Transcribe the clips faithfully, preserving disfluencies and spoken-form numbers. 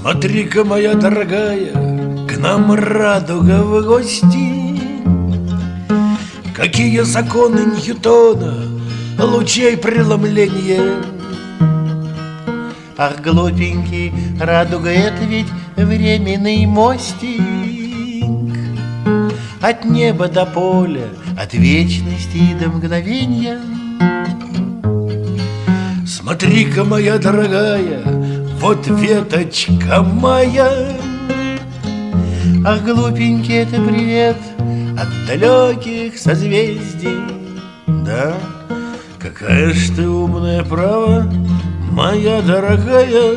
Смотри-ка, моя дорогая, к нам радуга в гости. Какие законы Ньютона, лучей преломления. Ах, глупенький, радуга — это ведь временный мостик от неба до поля, от вечности до мгновения. Смотри-ка, моя дорогая, вот веточка моя. Ах, глупенький, это привет от далеких созвездий. Да, какая ж ты умная, право, моя дорогая.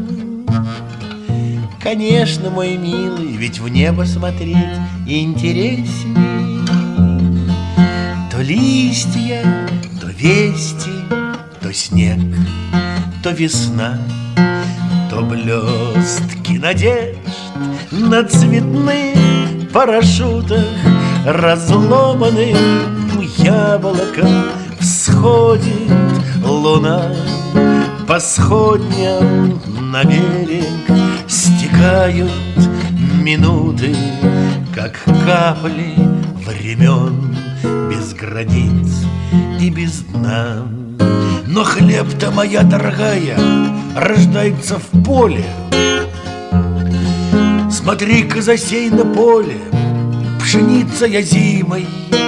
Конечно, мой милый, ведь в небо смотреть интересней. То листья, то вести, то снег, то весна, то блестки надежд на цветных парашютах, разломанным яблоком всходит луна. По сходням на берег стекают минуты, как капли времен, без границ и без дна. Но хлеб-то, моя дорогая, рождается в поле. Смотри-ка, засеяно поле, пшеница я зимой,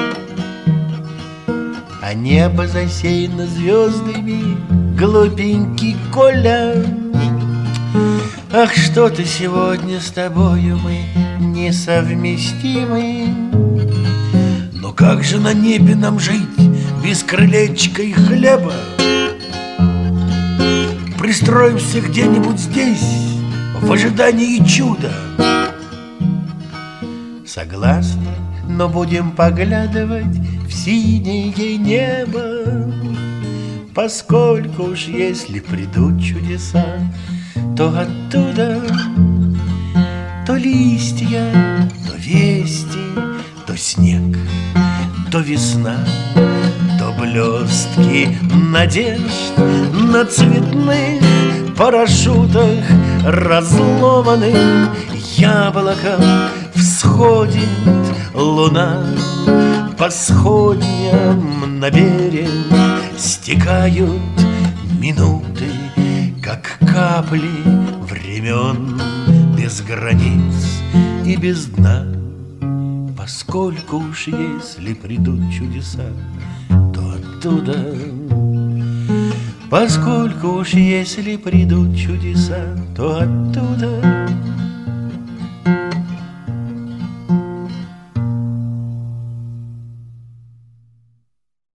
а небо засеяно звездами, глупенький Коля. Ах, что-то сегодня с тобою мы несовместимы. Но как же на небе нам жить без крылечка и хлеба? Пристроимся где-нибудь здесь в ожидании чуда. Согласны, но будем поглядывать в синее небо, поскольку уж если придут чудеса, то оттуда то листья, то вести, то снег, то весна, то блестки надежд на цветных парашютах, разломанным яблоком всходит луна. По сходням на берег стекают минуты, как капли времен, без границ и без дна. Поскольку уж если придут чудеса, то оттуда. Поскольку уж если придут чудеса, то оттуда.